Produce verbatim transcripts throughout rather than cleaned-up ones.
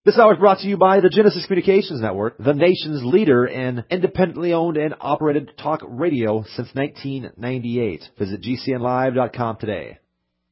This hour is brought to you by the Genesis Communications Network, the nation's leader in independently owned and operated talk radio since nineteen ninety-eight. Visit G C N live dot com today.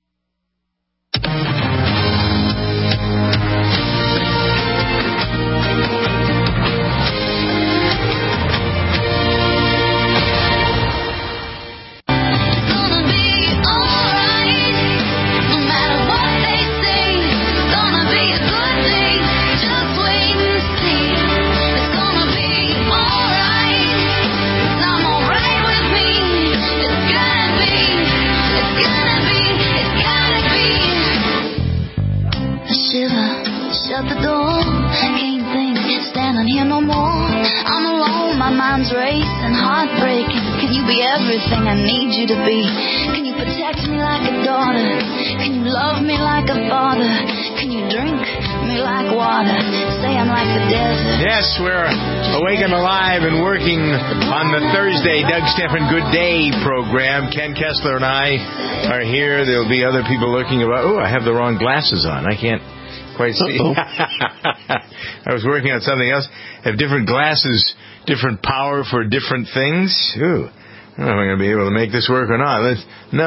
Shut the door, can't think, standing here no more. I'm alone, my mind's racing, heartbreaking. Can you be everything I need you to be? Can you protect me like a daughter? Can you love me like a father? Can you drink me like water? Say I'm like the desert. Yes, we're awake and alive and working on the Thursday Doug Stephan Good Day program. Ken Kessler and I are here. There'll be other people looking about. Oh, I have the wrong glasses on. I can't quite see. I was working on something else. Have different glasses, different power for different things. Ooh, I don't know if I'm going to be able to make this work or not. Let's, no.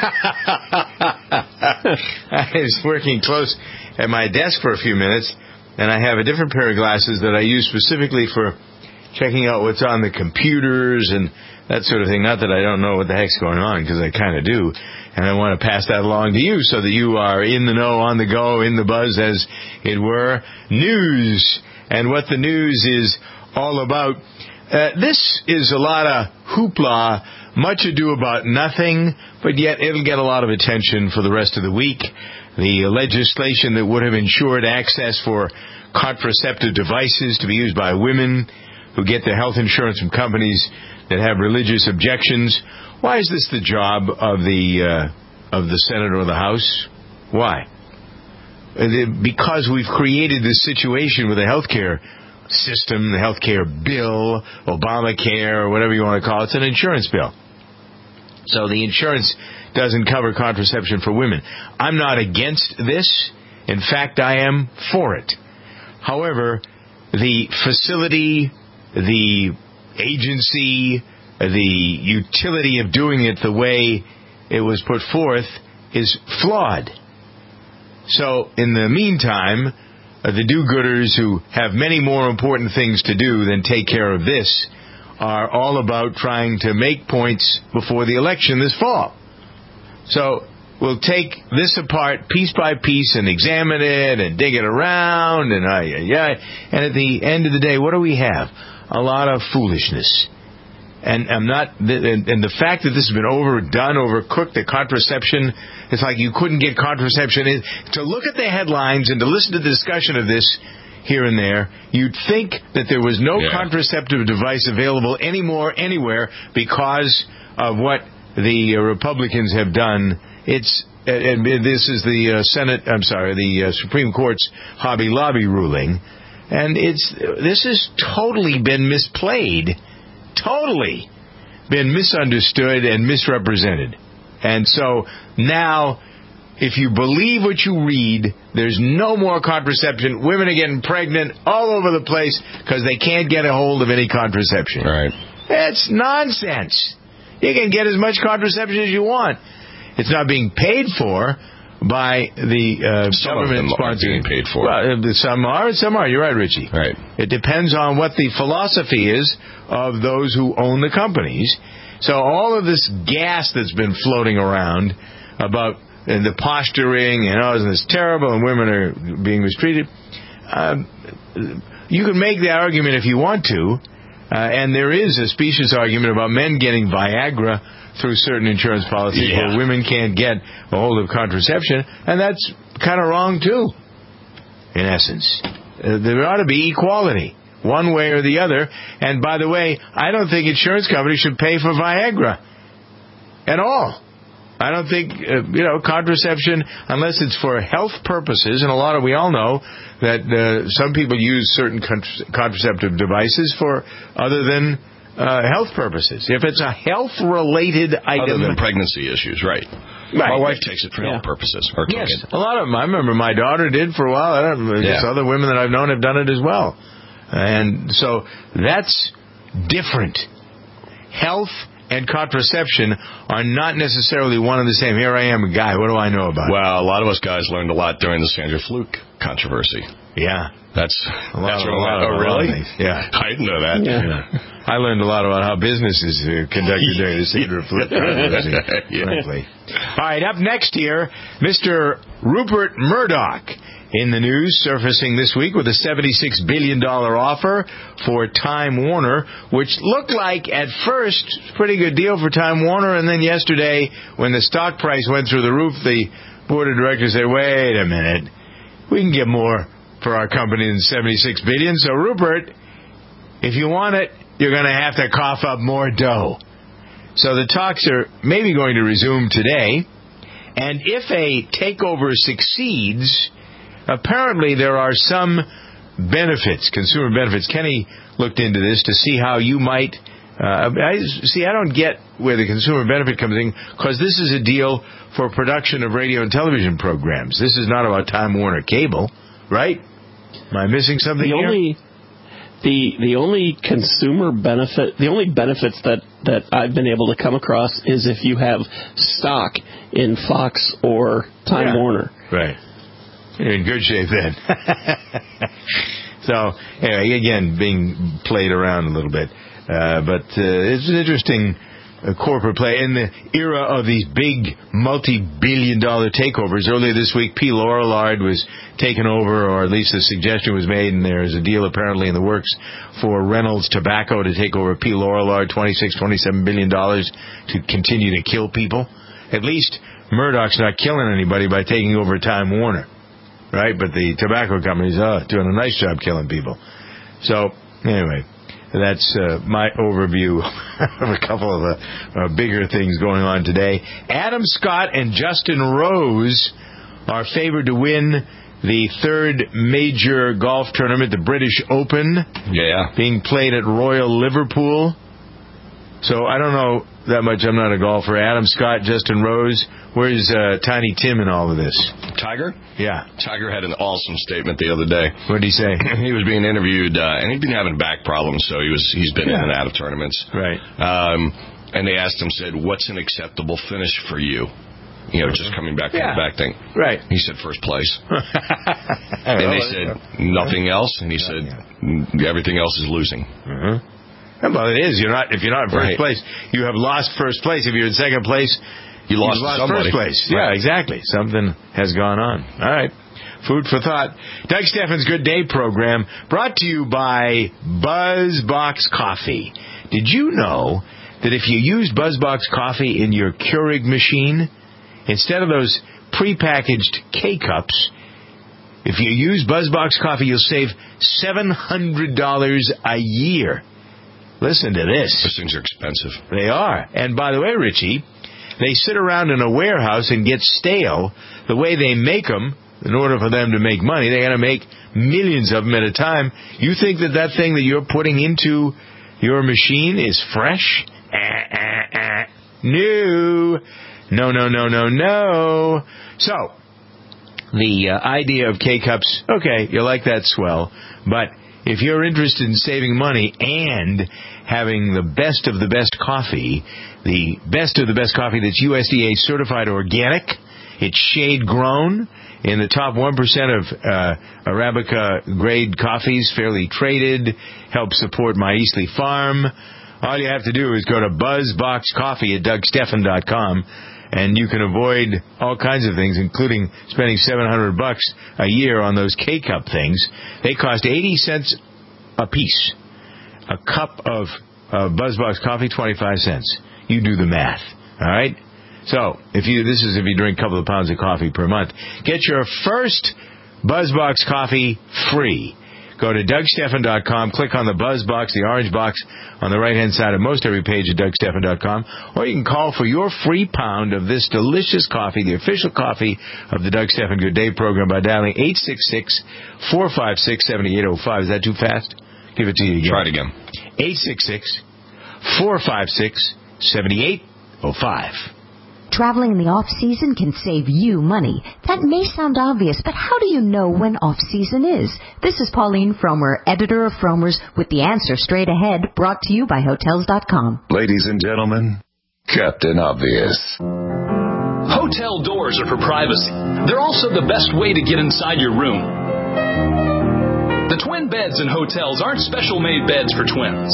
I was working close at my desk for a few minutes, and I have a different pair of glasses that I use specifically for checking out what's on the computers and that sort of thing. Not that I don't know what the heck's going on, because I kind of do. And I want to pass that along to you so that you are in the know, on the go, in the buzz, as it were. News, and what the news is all about. Uh, this is a lot of hoopla, much ado about nothing, but yet it'll get a lot of attention for the rest of the week. The legislation that would have ensured access for contraceptive devices to be used by women who get their health insurance from companies that have religious objections. Why is this the job of the uh, of the Senate or the House? Why? Because we've created this situation with the health care system, the health care bill, Obamacare, or whatever you want to call it. It's an insurance bill. So the insurance doesn't cover contraception for women. I'm not against this. In fact, I am for it. However, the facility, the agency, the utility of doing it the way it was put forth is flawed. So, in the meantime, uh, the do-gooders who have many more important things to do than take care of this are all about trying to make points before the election this fall. So, we'll take this apart piece by piece and examine it and dig it around and uh, yeah, and at the end of the day, what do we have? A lot of foolishness. And I'm not, and the fact that this has been overdone, overcooked, the contraception, it's like you couldn't get contraception. To look at the headlines and to listen to the discussion of this here and there, you'd think that there was no yeah. contraceptive device available anymore, anywhere, because of what the Republicans have done. It's, and this is the Senate, I'm sorry, the Supreme Court's Hobby Lobby ruling. And it's, this has totally been misplayed. Totally been misunderstood and misrepresented. And so now, if you believe what you read, there's no more contraception. Women are getting pregnant all over the place because they can't get a hold of any contraception. Right. That's nonsense. You can get as much contraception as you want. It's not being paid for by the uh, some government of them are being paid for. Well, some are, some are. You're right, Richie. Right. It depends on what the philosophy is of those who own the companies. So all of this gas that's been floating around about and the posturing and oh, isn't this terrible and women are being mistreated, uh, you can make the argument if you want to, uh, and there is a specious argument about men getting Viagra through certain insurance policies yeah. where women can't get a hold of contraception, and that's kind of wrong too, in essence. Uh, there ought to be equality, one way or the other. And by the way, I don't think insurance companies should pay for Viagra at all. I don't think, uh, you know, contraception, unless it's for health purposes, and a lot of, we all know that uh, some people use certain contra- contraceptive devices for other than Uh, health purposes. If it's a health-related item... Other than pregnancy issues, right. Right. My wife takes it for Yeah. health purposes. Or Yes, took it. a lot of them. I remember my daughter did for a while. I don't know. Yeah. Other women that I've known have done it as well. And so that's different. Health and contraception are not necessarily one and the same. Here I am, a guy. What do I know about it? Well, a lot of us guys learned a lot during the Sandra Fluke controversy. Yeah. That's A lot that's of- what a lot I- of- Oh, a lot of really? things. Yeah. I didn't know that. Yeah. Yeah. I learned a lot about how business is uh, conducted during the Sandra Fluke controversy, Yeah. frankly. All right, up next here, Mister Rupert Murdoch in the news, surfacing this week with a seventy-six billion dollars offer for Time Warner, which looked like, at first, a pretty good deal for Time Warner, and then yesterday, when the stock price went through the roof, the board of directors said, wait a minute, we can get more for our company than seventy-six billion dollars, so Rupert, if you want it, you're going to have to cough up more dough. So the talks are maybe going to resume today, and if a takeover succeeds, apparently there are some benefits, consumer benefits. Kenny looked into this to see how you might... Uh, I, see, I don't get where the consumer benefit comes in, because this is a deal for production of radio and television programs. This is not about Time Warner Cable, right? Am I missing something The here? only the the only consumer benefit, the only benefits that, that I've been able to come across is if you have stock in Fox or Time Yeah. Warner. Right. You're in good shape then. So, anyway, again, being played around a little bit. Uh, but uh, it's an interesting uh, corporate play in the era of these big multi-billion dollar takeovers. Earlier this week, P. Lorillard was taken over, or at least a suggestion was made, and there's a deal apparently in the works for Reynolds Tobacco to take over P. Lorillard, twenty-six, twenty-seven billion dollars to continue to kill people. At least Murdoch's not killing anybody by taking over Time Warner, right? But the tobacco companies are doing a nice job killing people. So, anyway, that's uh, my overview of a couple of the uh, bigger things going on today. Adam Scott and Justin Rose are favored to win the third major golf tournament, the British Open, Yeah. being played at Royal Liverpool. So I don't know that much. I'm not a golfer. Adam Scott, Justin Rose. Where's uh, Tiny Tim in all of this? Tiger? Yeah. Tiger had an awesome statement the other day. What did he say? He was being interviewed, uh, and he'd been having back problems, so he was he's been Yeah. in and out of tournaments. Right. Um, and they asked him, said, "What's an acceptable finish for you?" You know, just coming back from Yeah. the back thing. Right. He said, "First place." And they said, "Nothing else?" And he said, "Mm, everything else is losing." Uh-huh. Well, it is. You're not. If you're not in first Right. place, you have lost first place. If you're in second place, You lost you've lost somebody. first place. Yeah, Right. exactly. Something has gone on. All right. Food for thought. Doug Steffens' Good Day program brought to you by BuzzBox Coffee. Did you know that if you use BuzzBox Coffee in your Keurig machine, instead of those prepackaged K-Cups, if you use BuzzBox Coffee, you'll save seven hundred dollars a year. Listen to this. Those things are expensive. They are. And by the way, Richie, they sit around in a warehouse and get stale. The way they make them, in order for them to make money, they got to make millions of them at a time. You think that that thing that you're putting into your machine is fresh? Uh, uh, uh. No. No, no, no, no, no. So, the uh, idea of K-Cups, okay, you like that, swell. But if you're interested in saving money and having the best of the best coffee, the best of the best coffee that's U S D A certified organic, it's shade grown in the top one percent of uh, Arabica grade coffees, fairly traded, help support My Eastleigh Farm. All you have to do is go to BuzzBox Coffee at Doug Steffen dot com, and you can avoid all kinds of things, including spending seven hundred bucks a year on those K-Cup things. They cost eighty cents a piece. A cup of uh, BuzzBox Coffee, twenty-five cents. You do the math. All right? So, if you this is if you drink a couple of pounds of coffee per month. Get your first BuzzBox Coffee free. Go to Doug Steffen dot com, click on the BuzzBox, the orange box on the right-hand side of most every page at Doug Steffen dot com, or you can call for your free pound of this delicious coffee, the official coffee of the Doug Steffen Good Day program, by dialing eight six six, four five six, seven eight zero five. Is that too fast? Give it to you again. Try it again. eight six six, four five six, seven eight zero five. traveling in the off-season can save you money. That may sound obvious, but how do you know when off-season is? This is Pauline Fromer, editor of Fromer's, with the answer straight ahead, brought to you by Hotels dot com. Ladies and gentlemen, Captain Obvious. Hotel doors are for privacy. They're also the best way to get inside your room. The twin beds in hotels aren't special-made beds for twins.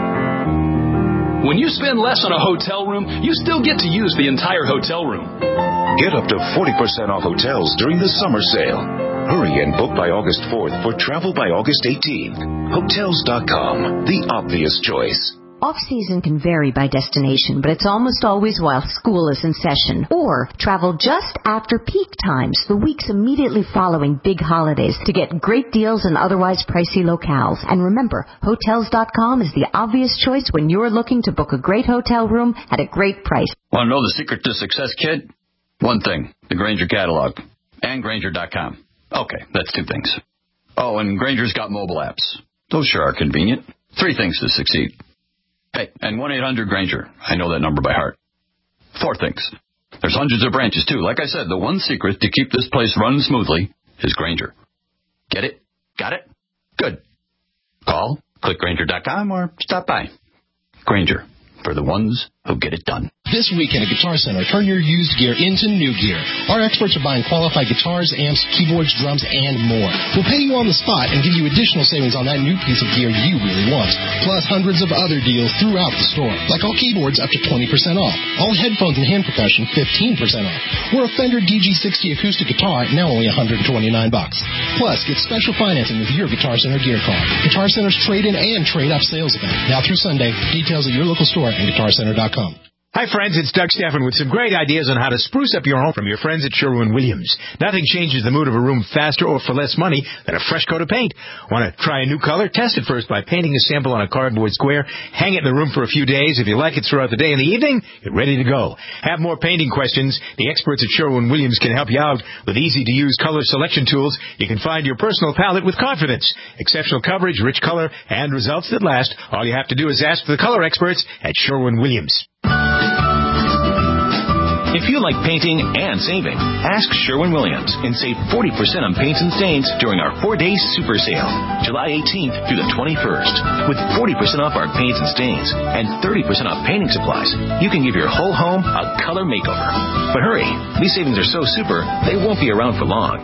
When you spend less on a hotel room, you still get to use the entire hotel room. Get up to forty percent off hotels during the summer sale. Hurry and book by August fourth for travel by August eighteenth. Hotels dot com, the obvious choice. Off-season can vary by destination, but it's almost always while school is in session. Or travel just after peak times, the weeks immediately following big holidays, to get great deals in otherwise pricey locales. And remember, Hotels dot com is the obvious choice when you're looking to book a great hotel room at a great price. Want to know the secret to success, kid? One thing, the Grainger catalog. And Grainger dot com. Okay, that's two things. Oh, and Grainger's got mobile apps. Those sure are convenient. Three things to succeed. Hey, and one eight hundred Grainger. I know that number by heart. Four things. There's hundreds of branches, too. Like I said, the one secret to keep this place running smoothly is Grainger. Get it? Got it? Good. Call, click Grainger dot com, or stop by. Grainger, for the ones who get it done. This weekend at Guitar Center, turn your used gear into new gear. Our experts are buying qualified guitars, amps, keyboards, drums, and more. We'll pay you on the spot and give you additional savings on that new piece of gear you really want. Plus hundreds of other deals throughout the store. Like all keyboards up to twenty percent off. All headphones and hand percussion fifteen percent off. Or a Fender D G sixty acoustic guitar, now only one hundred twenty-nine bucks. Plus, get special financing with your Guitar Center gear card. Guitar Center's trade-in and trade-up sales event. Now through Sunday. Details at your local store and guitar center dot com. Hi, friends. It's Doug Stephan with some great ideas on how to spruce up your home from your friends at Sherwin-Williams. Nothing changes the mood of a room faster or for less money than a fresh coat of paint. Want to try a new color? Test it first by painting a sample on a cardboard square. Hang it in the room for a few days. If you like it throughout the day and the evening, you're ready to go. Have more painting questions? The experts at Sherwin-Williams can help you out with easy-to-use color selection tools. You can find your personal palette with confidence. Exceptional coverage, rich color, and results that last. All you have to do is ask for the color experts at Sherwin-Williams. If you like painting and saving, ask Sherwin-Williams and save forty percent on paints and stains during our four-day super sale, July eighteenth through the twenty-first. With forty percent off our paints and stains and thirty percent off painting supplies, you can give your whole home a color makeover. But hurry, these savings are so super, they won't be around for long.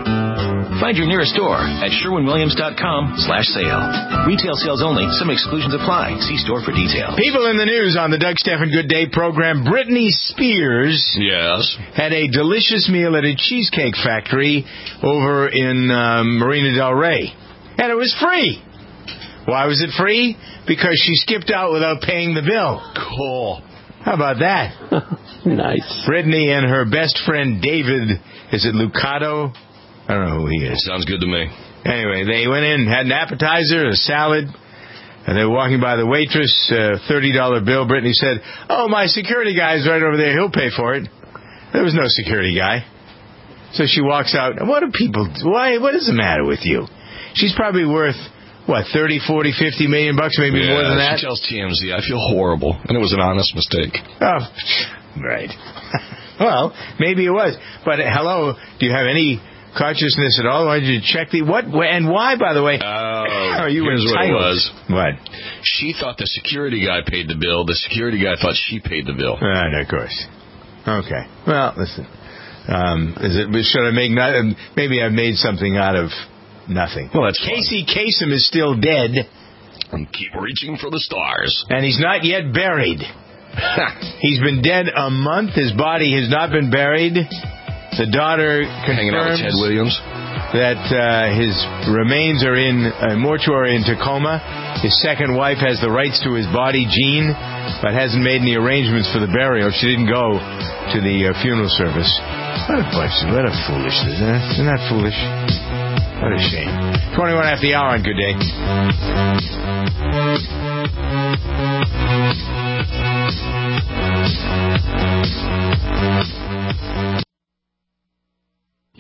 Find your nearest store at Sherwin Williams dot com slash sale. Retail sales only. Some exclusions apply. See store for details. People in the news on the Doug Stephan Good Day program. Britney Spears yes. had a delicious meal at a cheesecake factory over in um, Marina Del Rey. And it was free. Why was it free? Because she skipped out without paying the bill. Cool. How about that? Nice. Britney and her best friend David, is it Lucado? I don't know who he is. Sounds good to me. Anyway, they went in, had an appetizer, a salad, and they were walking by the waitress, uh, thirty dollar bill. Brittany said, "Oh, my security guy's right over there. He'll pay for it." There was no security guy. So she walks out. What do people, why, what is the matter with you? She's probably worth, what, thirty, forty, fifty million bucks, maybe yeah, more than that? She tells T M Z, I feel horrible. And it was an honest mistake. Oh, right. Well, maybe it was. But, uh, hello, do you have any consciousness at all? Why did you check the what and why? By the way, oh, are you here's entitled? what it was. What? She thought the security guy paid the bill. The security guy thought she paid the bill. And of course. Okay. Well, listen. Um, is it? Should I make not? Maybe I've made something out of nothing. Well, that's Casey Kasem is still dead. And keep reaching for the stars. And he's not yet buried. He's been dead a month. His body has not been buried. The daughter hanging out with Ted Williams that uh, his remains are in a mortuary in Tacoma. His second wife has the rights to his body, Jean, but hasn't made any arrangements for the burial. She didn't go to the uh, funeral service. What a bunch of, what a foolishness, isn't that? Isn't that foolish? What a shame. twenty-one after the hour on Good Day.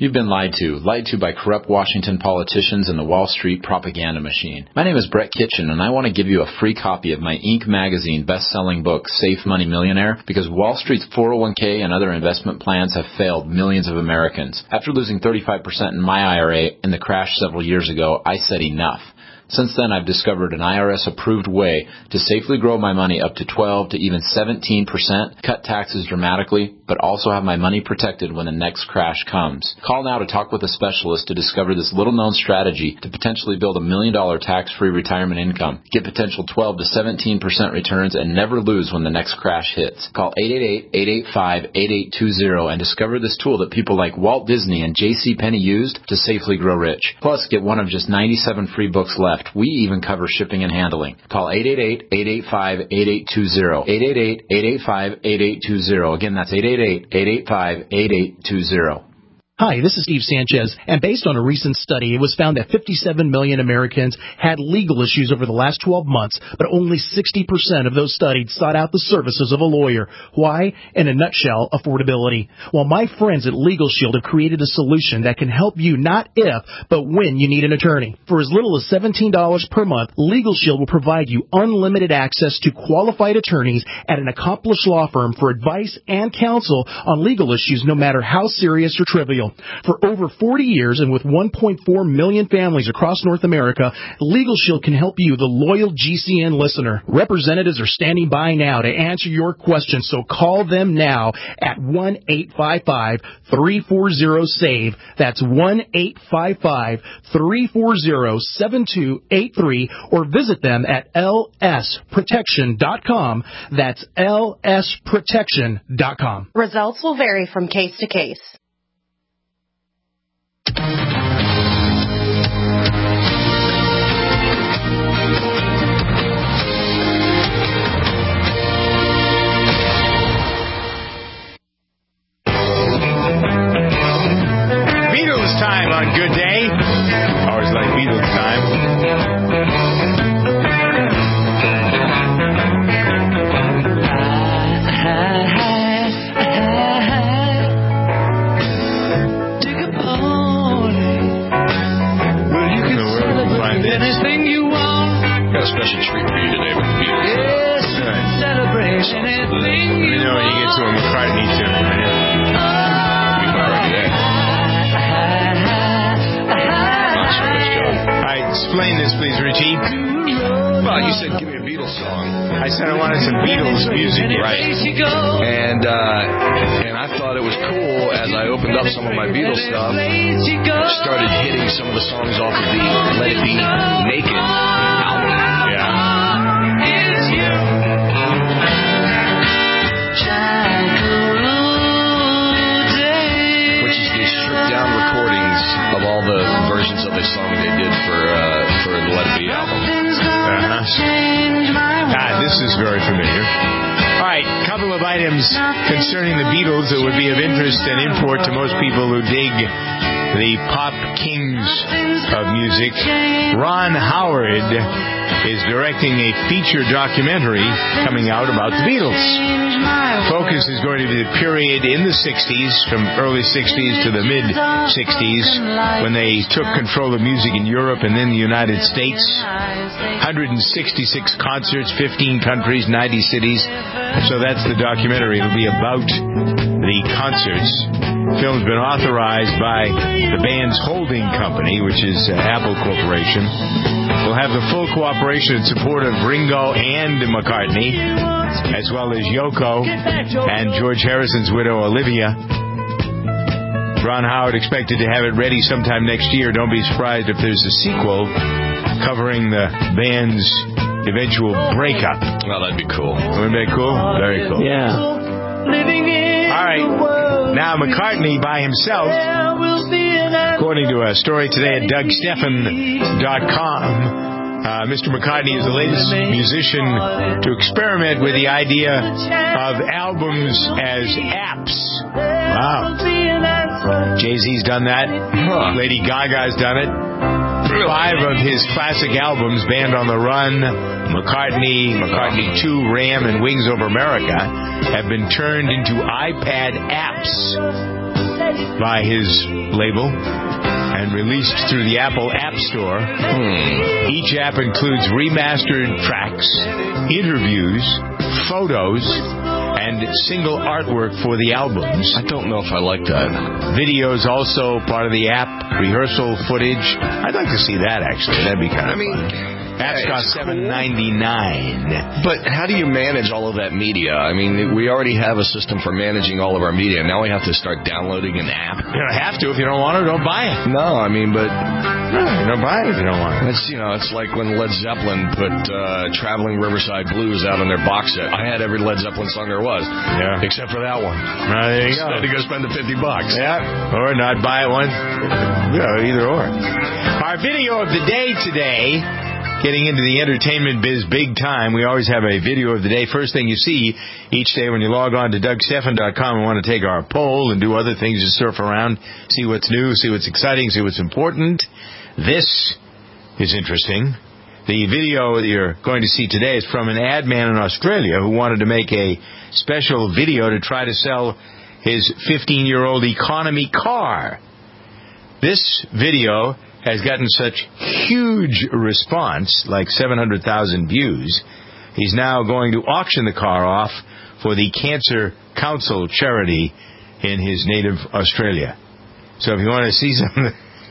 You've been lied to. Lied to by corrupt Washington politicians and the Wall Street propaganda machine. My name is Brett Kitchen, and I want to give you a free copy of my Inc magazine best-selling book, Safe Money Millionaire, because Wall Street's four oh one k and other investment plans have failed millions of Americans. After losing thirty-five percent in my I R A in the crash several years ago, I said enough. Since then, I've discovered an I R S-approved way to safely grow my money up to twelve to even seventeen percent, cut taxes dramatically, but also have my money protected when the next crash comes. Call now to talk with a specialist to discover this little-known strategy to potentially build a million-dollar tax-free retirement income. Get potential twelve to seventeen percent returns and never lose when the next crash hits. Call eight eight eight, eight eight five, eight eight two zero and discover this tool that people like Walt Disney and J C Penney used to safely grow rich. Plus, get one of just ninety-seven free books left. We even cover shipping and handling. Call eight eight eight, eight eight five, eight eight two zero. eight eight eight, eight eight five, eight eight two zero. Again, that's eight eight eight, eight eight five, eight eight two zero. Hi, this is Steve Sanchez, and based on a recent study, it was found that fifty-seven million Americans had legal issues over the last twelve months, but only sixty percent of those studied sought out the services of a lawyer. Why? In a nutshell, affordability. Well, my friends at Legal Shield have created a solution that can help you not if, but when you need an attorney. For as little as seventeen dollars per month, Legal Shield will provide you unlimited access to qualified attorneys at an accomplished law firm for advice and counsel on legal issues, no matter how serious or trivial. For over forty years and with one point four million families across North America, Legal Shield can help you, the loyal G C N listener. Representatives are standing by now to answer your questions, so call them now at one eight five five, three four zero, SAVE. That's one eight five five, three four zero, seven two eight three, or visit them at L S protection dot com. That's L S protection dot com. Results will vary from case to case. Beatles time on Good Day. Always like Beatles time. Anything you want. Got a special treat for you today with the Beatles. Yes, right. Celebration. Anything Let me know when you get to a McCartney tune, will you? You can already there. Not so much, Joe. All right, explain this, please, Richie. Well, you said give me a Beatles song. I said I wanted some Beatles music. Right. And uh, and I thought it was cool as I opened up some of my Beatles stuff, started hitting some of the songs off of the Let It Be Naked album. Yeah. Which is the stripped down recordings of all the versions of the song they did for uh, for the Let It Be album. Uh-huh. Ah, this is very familiar. All right, couple of items concerning the Beatles that would be of interest and import to most people who dig the pop kings of music. Ron Howard is directing a feature documentary coming out about the Beatles. Focus is going to be the period in the sixties, from early sixties to the mid-sixties, when they took control of music in Europe and then the United States. one hundred sixty-six concerts, fifteen countries, ninety cities. So that's the documentary. It'll be about the concerts. The film's been authorized by the band's holding company, which is uh, Apple Corporation. We'll have the full cooperation and support of Ringo and McCartney, as well as Yoko and George Harrison's widow, Olivia. Ron Howard expected to have it ready sometime next year. Don't be surprised if there's a sequel covering the band's eventual breakup. Well, that'd be cool. Wouldn't that be cool? Very cool. Yeah. All right. Now, McCartney by himself, according to a story today at Doug Steffen dot com, uh, Mister McCartney is the latest musician to experiment with the idea of albums as apps. Wow. Jay-Z's done that. Huh. Lady Gaga's done it. Five of his classic albums, Band on the Run, McCartney, McCartney two, Ram, and Wings Over America, have been turned into iPad apps. by his label and released through the Apple App Store. Hmm. Each app includes remastered tracks, interviews, photos, and single artwork for the albums. I don't know if I like that. Videos also part of the app, rehearsal footage. I'd like to see that, actually. That'd be kind of I mean, fun. Apps cost seven ninety-nine. But how do you manage all of that media? I mean, we already have a system for managing all of our media. Now we have to start downloading an app. You don't have to. If you don't want it, don't buy it. No, I mean, but... No, you don't buy it if you don't want it. It's, you know, it's like when Led Zeppelin put uh, Traveling Riverside Blues out on their box set. I had every Led Zeppelin song there was. Yeah. Except for that one. Uh, there you go. I had to go spend the fifty bucks. Yeah. Or not buy it one. You know, either or. Our video of the day today... Getting into the entertainment biz big time, we always have a video of the day. First thing you see each day when you log on to Doug Stephan dot com and want to take our poll and do other things, just surf around, see what's new, see what's exciting, see what's important. This is interesting. The video that you're going to see today is from an ad man in Australia who wanted to make a special video to try to sell his fifteen-year-old economy car. This video has gotten such huge response, like seven hundred thousand views, he's now going to auction the car off for the Cancer Council charity in his native Australia. So if you want to see something...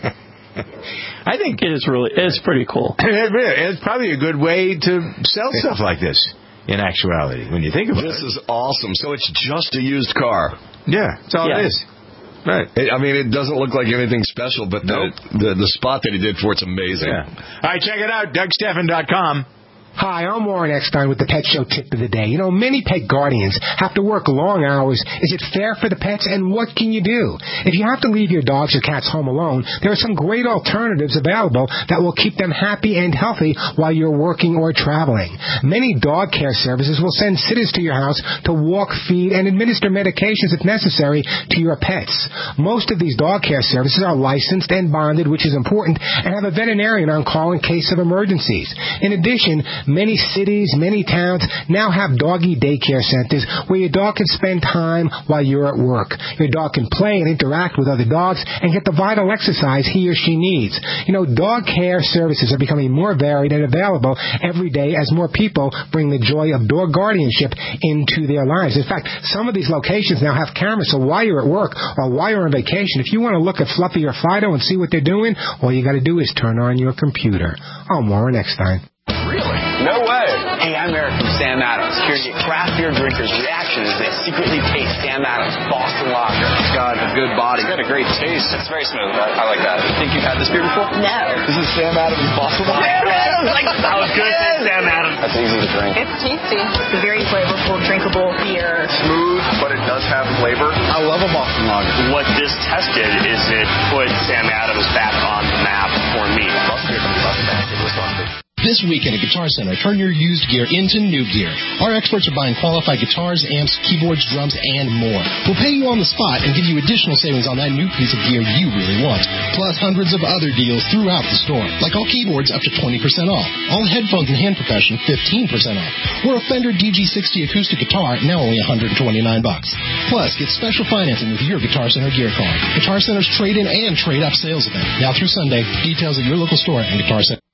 I think it is really, it's pretty cool. It's probably a good way to sell stuff like this, in actuality, when you think about this it. This is awesome. So it's just a used car. Yeah, that's all yeah. it is. Right. I mean, it doesn't look like anything special, but the, nope. the the spot that he did for it's amazing. Yeah. All right, check it out, Doug Stephan dot com. Hi, I'm Warren Eckstein with the Pet Show Tip of the Day. You know, many pet guardians have to work long hours. Is it fair for the pets, and what can you do? If you have to leave your dogs or cats home alone, there are some great alternatives available that will keep them happy and healthy while you're working or traveling. Many dog care services will send sitters to your house to walk, feed, and administer medications if necessary to your pets. Most of these dog care services are licensed and bonded, which is important, and have a veterinarian on call in case of emergencies. In addition, many cities, many towns now have doggy daycare centers where your dog can spend time while you're at work. Your dog can play and interact with other dogs and get the vital exercise he or she needs. You know, dog care services are becoming more varied and available every day as more people bring the joy of dog guardianship into their lives. In fact, some of these locations now have cameras, so while you're at work or while you're on vacation, if you want to look at Fluffy or Fido and see what they're doing, all you got to do is turn on your computer. I'm Warren Eckstein. Really? No way. Hey, I'm Eric from Sam Adams, here to get craft beer drinkers' reaction as they secretly taste Sam Adams Boston Lager. It's got a good body. It's got a great taste. It's very smooth. I, I like that. Think you've had this beer before? No. This is Sam Adams Boston Lager. Sam Adams! Like, that was good. Sam Adams. That's easy to drink. It's tasty. It's a very flavorful, drinkable beer. Smooth, but it does have flavor. I love a Boston Lager. What this test did is it put Sam Adams back on the map for me. Love beer. Love that. It was awesome. This weekend at Guitar Center, turn your used gear into new gear. Our experts are buying qualified guitars, amps, keyboards, drums, and more. We'll pay you on the spot and give you additional savings on that new piece of gear you really want, plus hundreds of other deals throughout the store, like all keyboards up to twenty percent off, all headphones and hand percussion fifteen percent off, or a Fender D G sixty acoustic guitar now only one hundred twenty-nine bucks. Plus, get special financing with your Guitar Center gear card. Guitar Center's trade-in and trade-up sales event, now through Sunday. Details at your local store and Guitar Center.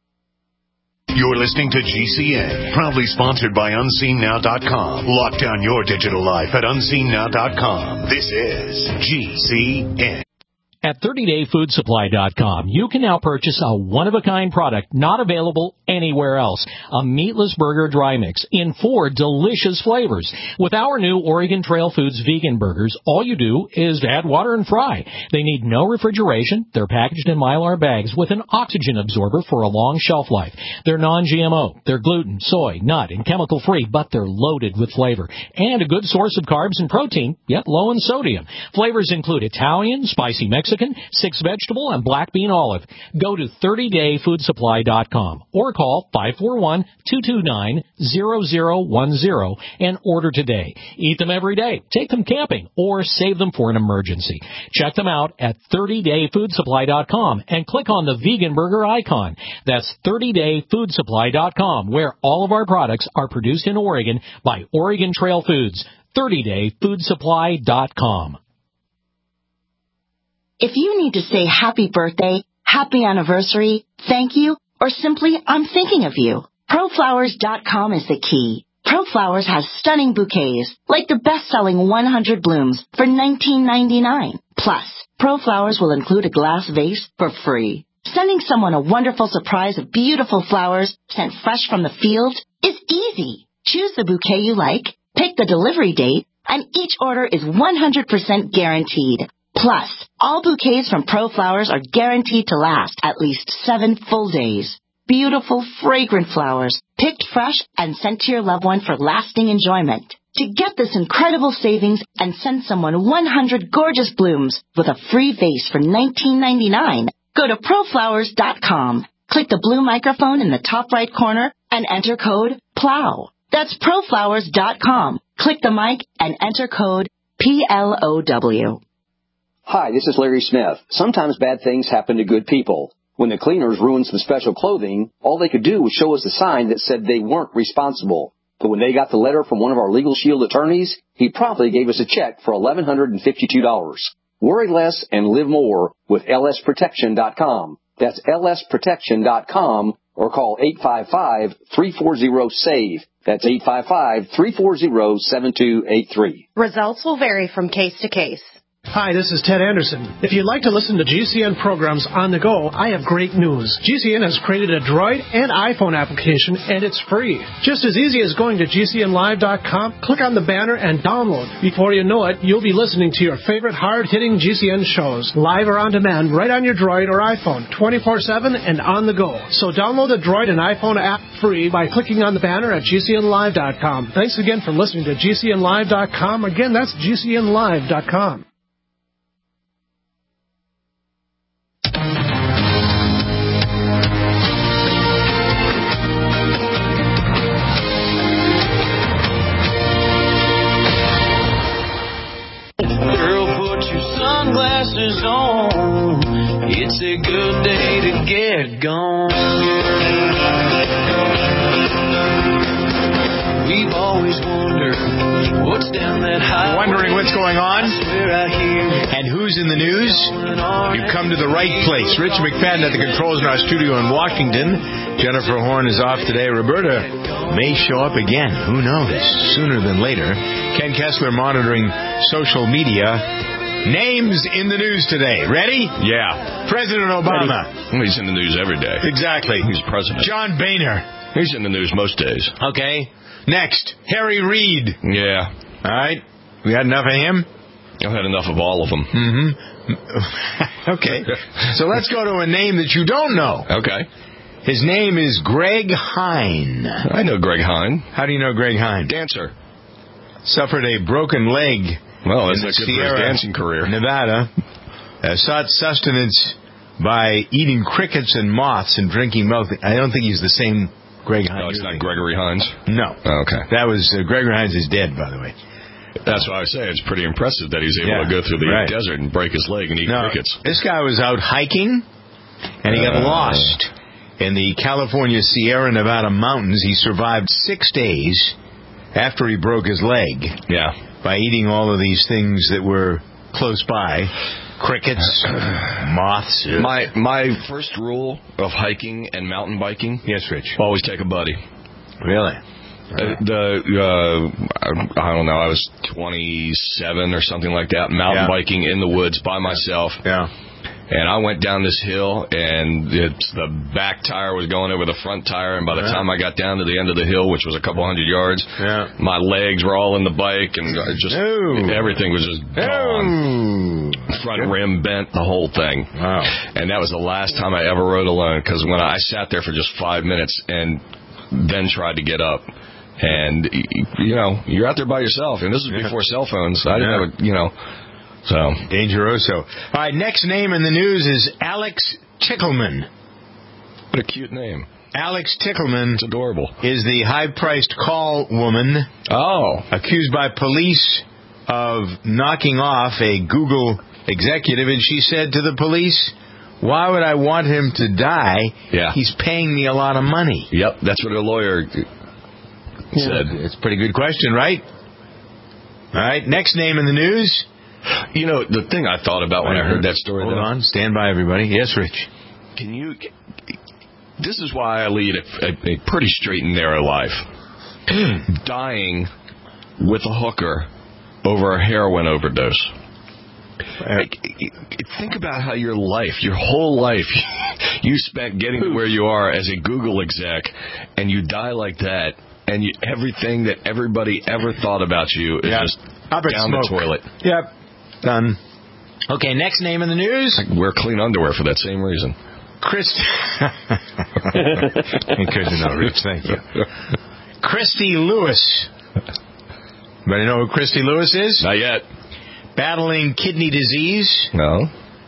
You're listening to G C N, proudly sponsored by unseen now dot com. Lock down your digital life at unseen now dot com. This is G C N. At thirty day food supply dot com, you can now purchase a one-of-a-kind product not available anywhere else. A meatless burger dry mix in four delicious flavors. With our new Oregon Trail Foods vegan burgers, all you do is add water and fry. They need no refrigeration. They're packaged in Mylar bags with an oxygen absorber for a long shelf life. They're non G M O. They're gluten, soy, nut, and chemical-free, but they're loaded with flavor. And a good source of carbs and protein, yet low in sodium. Flavors include Italian, spicy Mexican, Mexican, six vegetable, and black bean olive. Go to thirty day food supply dot com or call five four one, two two nine, zero zero one zero and order today. Eat them every day, take them camping, or save them for an emergency. Check them out at thirty day food supply dot com and click on the vegan burger icon. That's thirty day food supply dot com, where all of our products are produced in Oregon by Oregon Trail Foods. thirty day food supply dot com. If you need to say happy birthday, happy anniversary, thank you, or simply I'm thinking of you, pro flowers dot com is the key. ProFlowers has stunning bouquets, like the best-selling one hundred blooms for nineteen ninety-nine. Plus, ProFlowers will include a glass vase for free. Sending someone a wonderful surprise of beautiful flowers sent fresh from the field is easy. Choose the bouquet you like, pick the delivery date, and each order is one hundred percent guaranteed. Plus, all bouquets from ProFlowers are guaranteed to last at least seven full days. Beautiful, fragrant flowers, picked fresh and sent to your loved one for lasting enjoyment. To get this incredible savings and send someone one hundred gorgeous blooms with a free vase for nineteen ninety-nine, go to pro flowers dot com. Click the blue microphone in the top right corner and enter code PLOW. That's pro flowers dot com. Click the mic and enter code P L O W. Hi, this is Larry Smith. Sometimes bad things happen to good people. When the cleaners ruined some special clothing, all they could do was show us a sign that said they weren't responsible. But when they got the letter from one of our Legal Shield attorneys, he promptly gave us a check for eleven hundred fifty-two dollars. Worry less and live more with L S protection dot com. That's L S protection dot com or call eight five five, three four zero, S A V E. That's eight five five, three four zero, seven two eight three. Results will vary from case to case. Hi, this is Ted Anderson. If you'd like to listen to G C N programs on the go, I have great news. G C N has created a Droid and iPhone application, and it's free. Just as easy as going to G C N live dot com, click on the banner, and download. Before you know it, you'll be listening to your favorite hard-hitting G C N shows, live or on demand, right on your Droid or iPhone, twenty-four seven and on the go. So download the Droid and iPhone app free by clicking on the banner at G C N live dot com. Thanks again for listening to G C N live dot com. Again, that's G C N live dot com. Sunglasses on, it's a good day to get gone. We've always wondered what's down that highway. Wondering what's going on and who's in the news? You've come to the right place. Rich McFadden at the controls in our studio in Washington. Jennifer Horn is off today. Roberta may show up again. Who knows? Sooner than later. Ken Kessler monitoring social media. Names in the news today. Ready? Yeah. President Obama. Well, he's in the news every day. Exactly. He's president. John Boehner. He's in the news most days. Okay. Next, Harry Reid. Yeah. All right. We had enough of him? I've had enough of all of them. Mm-hmm. Okay. So let's go to a name that you don't know. Okay. His name is Greg Hine. I know Greg Hine. How do you know Greg Hine? Dancer. Suffered a broken leg. Well, that's in the good Sierra, for his dancing career. Nevada, uh, sought sustenance by eating crickets and moths and drinking milk. I don't think he's the same Greg Hines. No, it's not Gregory Hines? No. Oh, okay. That was, uh, Gregory Hines is dead, by the way. That's what I was saying. It's pretty impressive that he's able yeah, to go through the right. desert and break his leg and eat no, crickets. This guy was out hiking, and he got uh, lost in the California Sierra Nevada mountains. He survived six days after he broke his leg. Yeah. By eating all of these things that were close by. Crickets, moths. My my first rule of hiking and mountain biking. Yes, Rich. Always take a buddy. Really? Uh, the uh, I don't know. I was twenty-seven or something like that. Mountain yeah. biking in the woods by myself. Yeah. And I went down this hill, and it's, the back tire was going over the front tire, and by the yeah. time I got down to the end of the hill, which was a couple hundred yards, yeah. my legs were all in the bike, and just Ooh. everything was just gone. Ooh. Front rim bent, the whole thing. Wow. And that was the last time I ever rode alone, because when I sat there for just five minutes and then tried to get up. And, you know, you're out there by yourself, and this is before yeah. cell phones. I didn't yeah. have a, you know... So Dangeroso. All right, next name in the news is Alex Tickleman. What a cute name. Alex Tickleman. It's adorable. Is the high-priced call woman. Oh. Accused by police of knocking off a Google executive, and she said to the police, why would I want him to die? Yeah. He's paying me a lot of money. Yep, that's what a lawyer yeah. said. It's a pretty good question, right? All right, next name in the news. You know, the thing I thought about when I heard that story. Hold though, on. Stand by, everybody. Yes, Rich. Can you... This is why I lead a, a, a pretty straight and narrow life. Dying with a hooker over a heroin overdose. Like, think about how your life, your whole life, you spent getting to where you are as a Google exec, and you die like that, and you, everything that everybody ever thought about you is yep. just Up down smoke. the toilet. Yep. Done. Okay, next name in the news. I wear clean underwear for that same reason. Christy. Because you know, Rich, thank you. Christy Lewis. Anybody know who Christy Lewis is? Not yet. Battling kidney disease. No.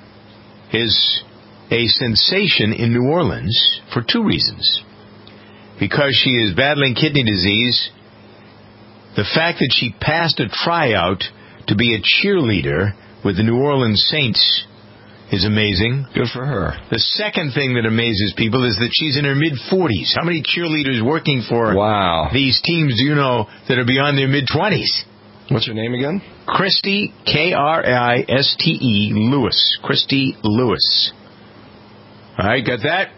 Is a sensation in New Orleans for two reasons. Because she is battling kidney disease, the fact that she passed a tryout to be a cheerleader with the New Orleans Saints is amazing. Good for her. The second thing that amazes people is that she's in her mid-forties. How many cheerleaders working for wow. these teams do you know that are beyond their mid-twenties? What's her name again? Christy, K R I S T E, Lewis. Christy Lewis. All right, got that?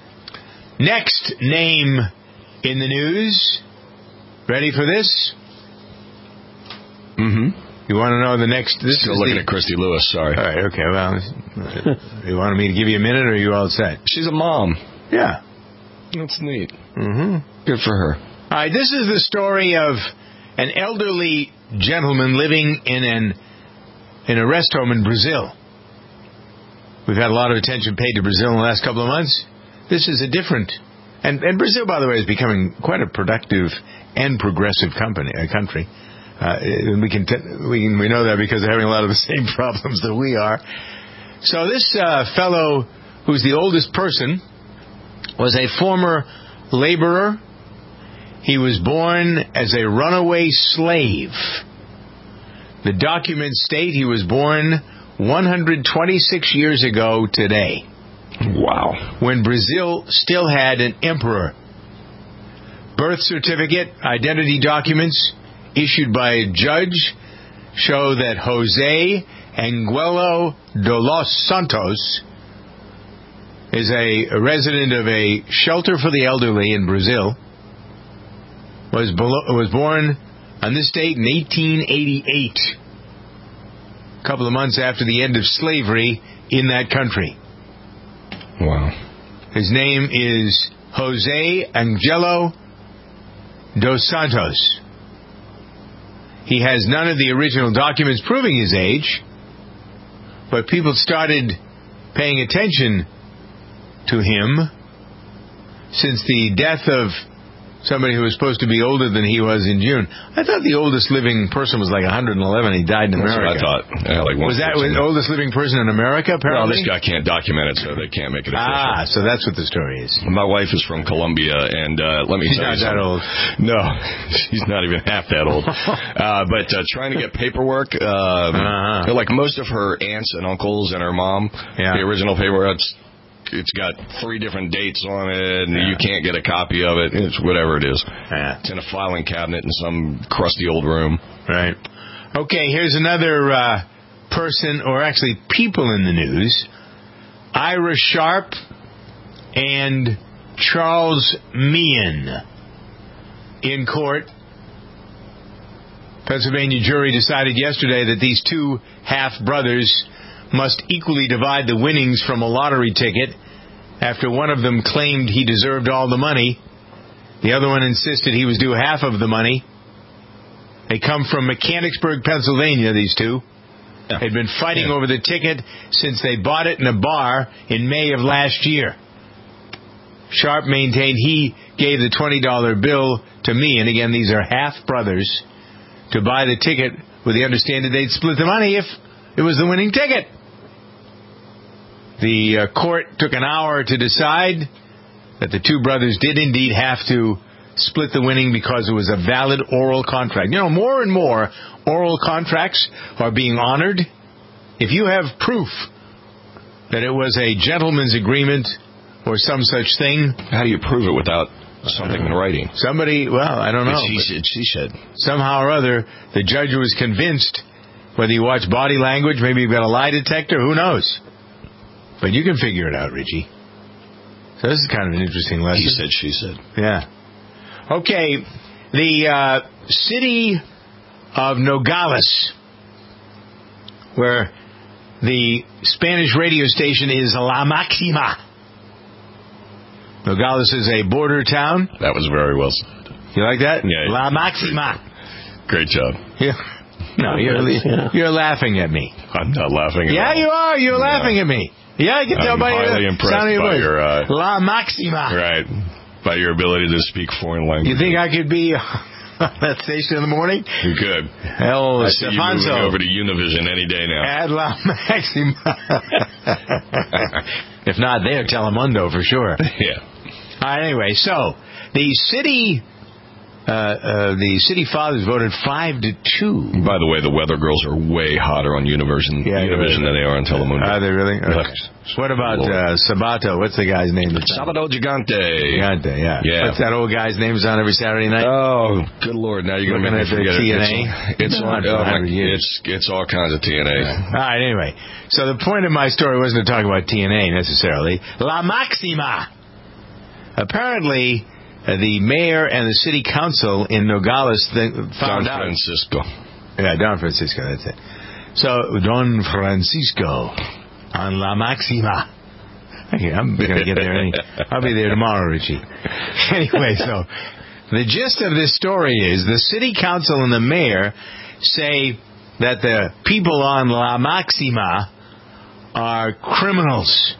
Next name in the news. Ready for this? Mm-hmm. You want to know the next... This Still is looking the, at Christy Lewis, sorry. All right, okay, well... You wanted me to give you a minute, or are you all set? She's a mom. Yeah. That's neat. Mm-hmm. Good for her. All right, this is the story of an elderly gentleman living in an in a rest home in Brazil. We've had a lot of attention paid to Brazil in the last couple of months. This is a different... And, and Brazil, by the way, is becoming quite a productive and progressive company, uh, country. Uh, and we can, t- we can we know that because they're having a lot of the same problems that we are. So this uh, fellow, who's the oldest person, was a former laborer. He was born as a runaway slave. The documents state he was born one hundred twenty-six years ago today. Wow. When Brazil still had an emperor. Birth certificate, identity documents issued by a judge show that Jose Anguelo de los Santos is a resident of a shelter for the elderly in Brazil. Was belo- was born on this date in eighteen eighty-eight, a couple of months after the end of slavery in that country. Wow. His name is Jose Angelo dos Santos. He has none of the original documents proving his age, but people started paying attention to him since the death of somebody who was supposed to be older than he was in June. I thought the oldest living person was like one hundred eleven. He died in That's America. what I thought. Yeah, like was that the oldest living person in America, apparently? Well, this guy can't document it, so they can't make it official. Ah, so that's what the story is. My wife is from Colombia, and uh, let me She's tell not you that something. old. No, she's not even half that old. uh, but uh, trying to get paperwork, um, uh-huh. like most of her aunts and uncles and her mom, yeah. the original paperwork, it's, it's got three different dates on it, and yeah. you can't get a copy of it. It's whatever it is. Yeah. It's in a filing cabinet in some crusty old room. Right. Okay, here's another uh, person, or actually people in the news. Ira Sharp and Charles Meehan in court. Pennsylvania jury decided yesterday that these two half-brothers must equally divide the winnings from a lottery ticket after one of them claimed he deserved all the money. The other one insisted he was due half of the money. They come from Mechanicsburg, Pennsylvania, these two. Yeah. They'd been fighting yeah. over the ticket since they bought it in a bar in May of last year. Sharp maintained he gave the twenty dollar bill to me, and again, these are half-brothers, to buy the ticket with the understanding they'd split the money if it was the winning ticket. The uh, court took an hour to decide that the two brothers did indeed have to split the winning because it was a valid oral contract. You know, more and more oral contracts are being honored. If you have proof that it was a gentleman's agreement or some such thing... How do you prove it without something in writing? Somebody, well, I don't know. She said, she said. Somehow or other, the judge was convinced Whether you watch body language, maybe you've got a lie detector, who knows? But you can figure it out, Richie. So this is kind of an interesting lesson. He said, she said. Yeah. Okay, the uh, city of Nogales, where the Spanish radio station is La Maxima. Nogales is a border town. That was very well said. You like that? Yeah. La Maxima. Great job. Yeah. No, you're yeah. you're laughing at me. I'm not laughing at Yeah, all. you are. You're yeah. laughing at me. Yeah, I can tell I'm by highly your impressed sound of your by voice. your uh, La Maxima. Right. By your ability to speak foreign language. You think I could be on that station in the morning? You could. Hell, I see you moving over to Univision any day now. At La Maxima. If not there, Telemundo for sure. Yeah. All right, anyway, so the city... Uh, uh, the city fathers voted five to two. By the way, the weather girls are way hotter on Univision, yeah, Univision than they are on Telemundo. Are they really? Okay. What about uh, Sabato? What's the guy's name? Sabato Gigante. Gigante, yeah. yeah. What's that old guy's name? Is on every Saturday night? Oh, good Lord! Now you're going to make me forget T N A? it. It's, it's, on, oh, my, it's it's all kinds of T N A. Yeah. All right. Anyway, so the point of my story wasn't to talk about T N A necessarily. La Maxima. Apparently. Uh, the mayor and the city council in Nogales th- found Don out. Francisco. Yeah, Don Francisco, that's it. So, Don Francisco on La Maxima. Okay, I'm going to get there. Any, I'll be there tomorrow, Richie. Anyway, so, the gist of this story is the city council and the mayor say that the people on La Maxima are criminals.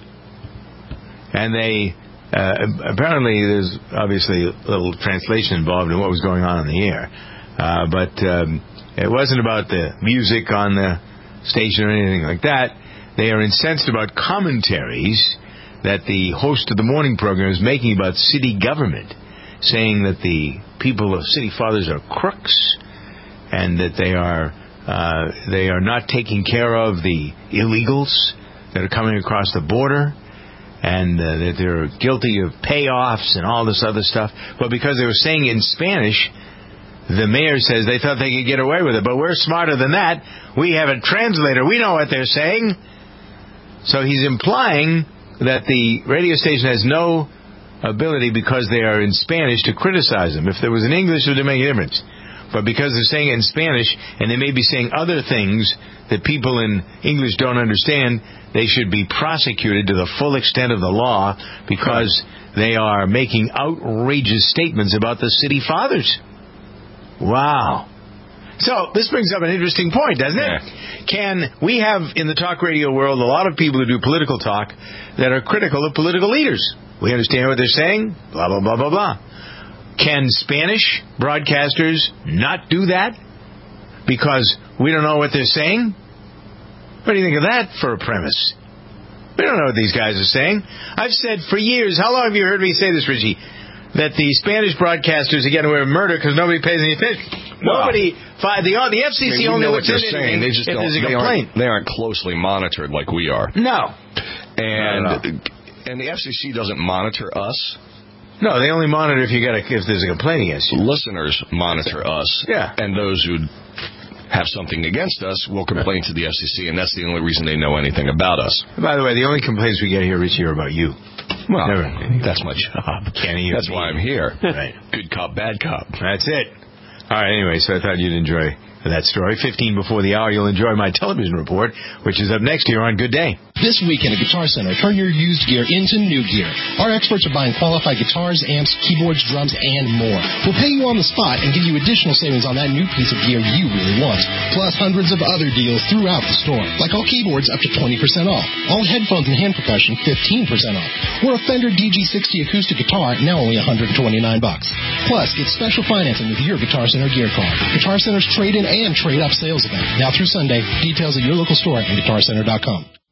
And they... Uh, apparently, there's obviously a little translation involved in what was going on in the air. Uh, but um, it wasn't about the music on the station or anything like that. They are incensed about commentaries that the host of the morning program is making about city government, saying that the people of City Fathers are crooks and that they are uh, they are not taking care of the illegals that are coming across the border. And uh, that they're guilty of payoffs and all this other stuff. But because they were saying it in Spanish, the mayor says they thought they could get away with it. But we're smarter than that. We have a translator. We know what they're saying. So he's implying that the radio station has no ability because they are in Spanish to criticize them. If there was in English, it would make a difference. But because they're saying it in Spanish, and they may be saying other things that people in English don't understand, they should be prosecuted to the full extent of the law because they are making outrageous statements about the city fathers. Wow. So, this brings up an interesting point, doesn't it? Yeah. Can we have, in the talk radio world, a lot of people who do political talk that are critical of political leaders? We understand what they're saying, blah, blah, blah, blah, blah. Can Spanish broadcasters not do that because we don't know what they're saying? What do you think of that for a premise? We don't know what these guys are saying. I've said for years, how long have you heard me say this, Richie? That the Spanish broadcasters are getting away with murder because nobody pays any attention. Well, nobody, the, the F C C I mean, only know looks what into they're saying. They just if don't, there's a they complaint. Aren't, they aren't closely monitored like we are. No. And and the F C C doesn't monitor us. No, they only monitor if you got a, if there's a complaint against you. Listeners monitor us. Yeah. And those who have something against us will complain to the F C C, and that's the only reason they know anything about us. By the way, the only complaints we get here, Richie, are about you. Well, Never. That's my job. Kenny, that's why I'm here. Right. Good cop, bad cop. That's it. All right, anyway, so I thought you'd enjoy that story. fifteen before the hour, you'll enjoy my television report, which is up next here on Good Day. This weekend at Guitar Center, turn your used gear into new gear. Our experts are buying qualified guitars, amps, keyboards, drums, and more. We'll pay you on the spot and give you additional savings on that new piece of gear you really want, plus hundreds of other deals throughout the store, like all keyboards up to twenty percent off, all headphones and hand percussion fifteen percent off, or a Fender D G sixty acoustic guitar now only one hundred twenty-nine bucks. Plus, get special financing with your Guitar Center gear card. Guitar Center's trade-in and trade-up sales event, now through Sunday. Details at your local store and guitar center dot com.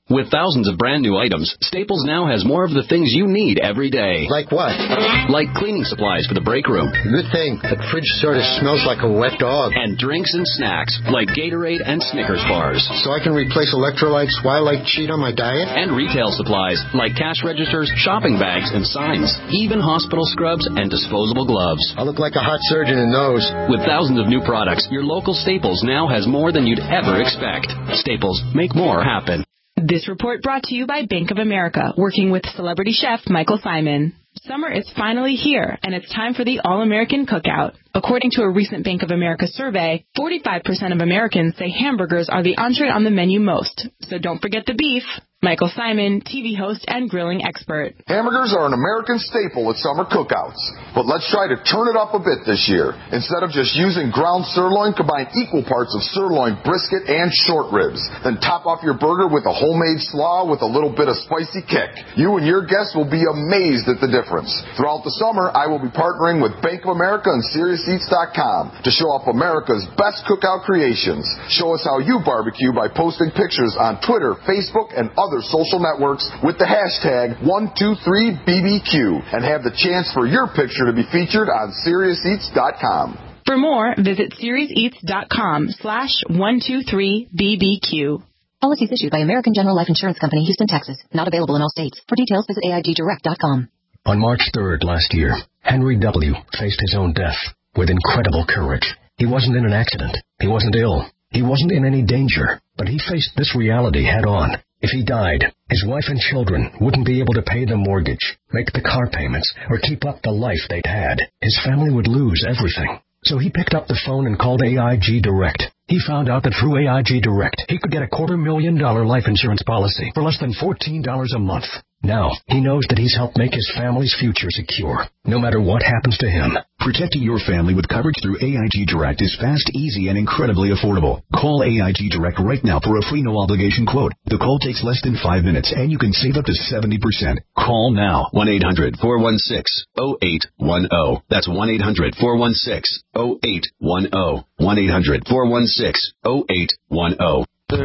With thousands of brand new items, Staples now has more of the things you need every day. Like what? Like cleaning supplies for the break room. Good thing. That fridge sort of smells like a wet dog. And drinks and snacks, like Gatorade and Snickers bars. So I can replace electrolytes while I cheat on my diet? And retail supplies, like cash registers, shopping bags, and signs. Even hospital scrubs and disposable gloves. I look like a hot surgeon in those. With thousands of new products, your local Staples now has more than you'd ever expect. Staples, make more happen. This report brought to you by Bank of America, working with celebrity chef Michael Simon. Summer is finally here, and it's time for the All-American Cookout. According to a recent Bank of America survey, forty-five percent of Americans say hamburgers are the entree on the menu most. So don't forget the beef. Michael Simon, T V host and grilling expert. Hamburgers are an American staple at summer cookouts, but let's try to turn it up a bit this year. Instead of just using ground sirloin, combine equal parts of sirloin, brisket, and short ribs. Then top off your burger with a homemade slaw with a little bit of spicy kick. You and your guests will be amazed at the difference. Throughout the summer, I will be partnering with Bank of America and Serious Eats dot com to show off America's best cookout creations. Show us how you barbecue by posting pictures on Twitter, Facebook, and other social networks with the hashtag one two three B B Q and have the chance for your picture to be featured on Serious Eats dot com. For more, visit Serious Eats dot com slash one two three B B Q. Policies issued by American General Life Insurance Company, Houston, Texas. Not available in all states. For details, visit A I G direct dot com. On March third last year, Henry W. faced his own death with incredible courage. He wasn't in an accident. He wasn't ill. He wasn't in any danger. But he faced this reality head on. If he died, his wife and children wouldn't be able to pay the mortgage, make the car payments, or keep up the life they'd had. His family would lose everything. So he picked up the phone and called A I G Direct. He found out that through A I G Direct, he could get a quarter million dollar life insurance policy for less than fourteen dollars a month. Now, he knows that he's helped make his family's future secure, no matter what happens to him. Protecting your family with coverage through A I G Direct is fast, easy, and incredibly affordable. Call A I G Direct right now for a free no-obligation quote. The call takes less than five minutes, and you can save up to seventy percent. Call now. one eight hundred four one six oh eight one oh. That's one eight hundred four one six oh eight one oh. one eight hundred four one six oh eight one oh. All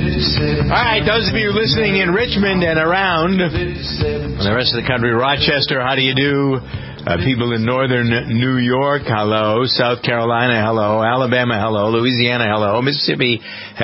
right, those of you listening in Richmond and around, and the rest of the country, Rochester, how do you do? Uh, people in northern New York, hello. South Carolina, hello. Alabama, hello. Louisiana, hello. Mississippi,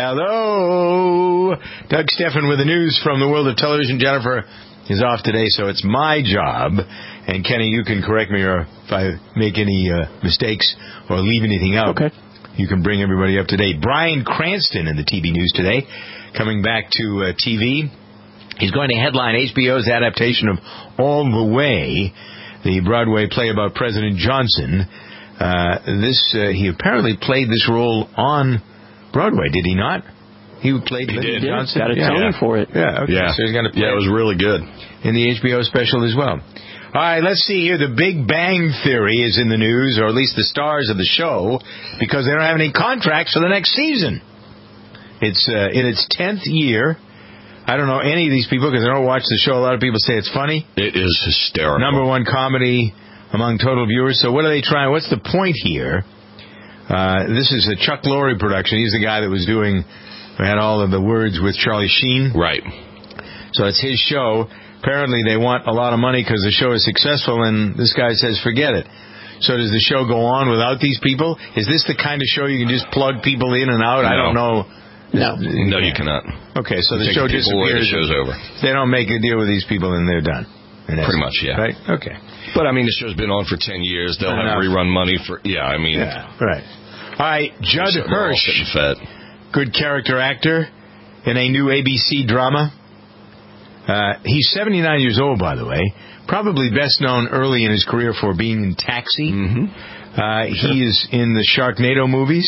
hello. Doug Steffen with the news from the world of television. Jennifer is off today, so it's my job. And Kenny, you can correct me or if I make any uh, mistakes or leave anything out. Okay. You can bring everybody up to date. Bryan Cranston in the T V news today, coming back to uh, T V. He's going to headline H B O's adaptation of All the Way, the Broadway play about President Johnson. Uh, this uh, he apparently played this role on Broadway, did he not? He played he Lyndon did. Johnson. Got a yeah. Tony for it. Yeah, okay. Yeah. So he's going to play yeah, it was really good in the H B O special as well. All right, let's see here. The Big Bang Theory is in the news, or at least the stars of the show, because they don't have any contracts for the next season. It's uh, in its tenth year. I don't know any of these people because I don't watch the show. A lot of people say it's funny. It is hysterical. Number one comedy among total viewers. So what are they trying? What's the point here? Uh, this is a Chuck Lorre production. He's the guy that was doing, had all of the words with Charlie Sheen. Right. So it's his show. Apparently they want a lot of money because the show is successful, and this guy says, forget it. So does the show go on without these people? Is this the kind of show you can just plug people in and out? No. I don't know. No. No, you cannot. Okay, so you the show the disappears. The show's over. They don't make a deal with these people, and they're done. Pretty much, yeah. Right? Okay. But, I mean, the show's been on for ten years. They'll Enough. have rerun money for, yeah, I mean. Yeah, right. All right, Judd Hirsch, good character actor in a new A B C drama. Uh, he's seventy-nine years old, by the way. Probably best known early in his career for being in Taxi. Mm-hmm. Uh, he is in the Sharknado movies.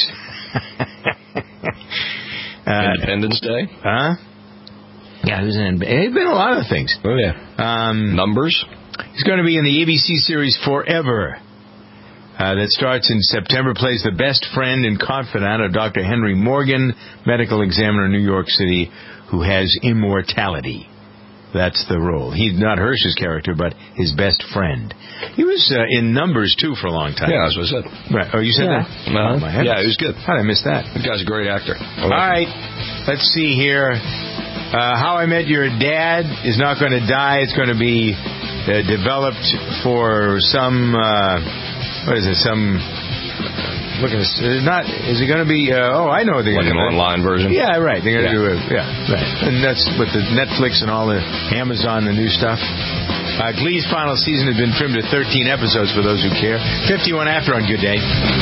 uh, Independence Day. Huh? Yeah, he was in. He's been in a lot of things. Oh, yeah. Um, Numbers. He's going to be in the A B C series Forever. Uh, that starts in September, plays the best friend and confidant of Doctor Henry Morgan, medical examiner in New York City, who has immortality. That's the role. He's not Hirsch's character, but his best friend. He was uh, in Numbers, too, for a long time. Yeah, that's what I said. Right. Oh, you said yeah. that? Uh, oh, yeah, he was good. How did I miss that? The guy's a great actor. All right. Let's see here. Uh, How I Met Your Dad is not going to die. It's going to be uh, developed for some, uh, what is it, some... Look at this. Not is it going to be? Uh, oh, I know what they're like going to do. Like an online version. Yeah, right. They're going to yeah. do it. Yeah, right. And that's with the Netflix and all the Amazon, the new stuff. Uh, Glee's final season has been trimmed to thirteen episodes for those who care. fifty-one after on Good Day.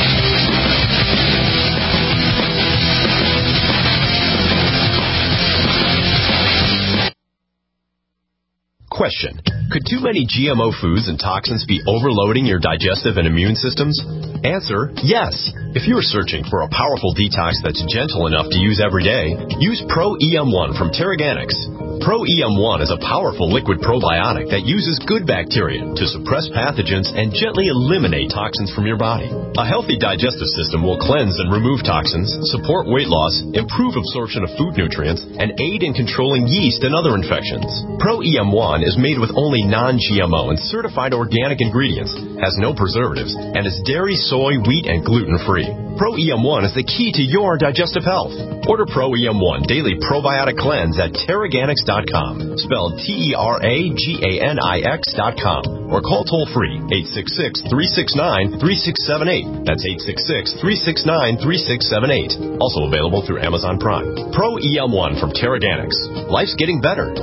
Question. Could too many G M O foods and toxins be overloading your digestive and immune systems? Answer, yes. If you are searching for a powerful detox that's gentle enough to use every day, use Pro E M one from Terraganics. Pro E M one is a powerful liquid probiotic that uses good bacteria to suppress pathogens and gently eliminate toxins from your body. A healthy digestive system will cleanse and remove toxins, support weight loss, improve absorption of food nutrients, and aid in controlling yeast and other infections. Pro E M one is made with only non-G M O and certified organic ingredients, has no preservatives, and is dairy, soy, wheat, and gluten-free. Pro E M one is the key to your digestive health. Order Pro E M one Daily Probiotic Cleanse at Terraganics dot com, spelled T E R A G A N I X dot com, or call toll-free eight six six, three six nine, three six seven eight. That's eight six six, three six nine, three six seven eight. Also available through Amazon Prime. Pro E M one from Terraganics. Life's getting better.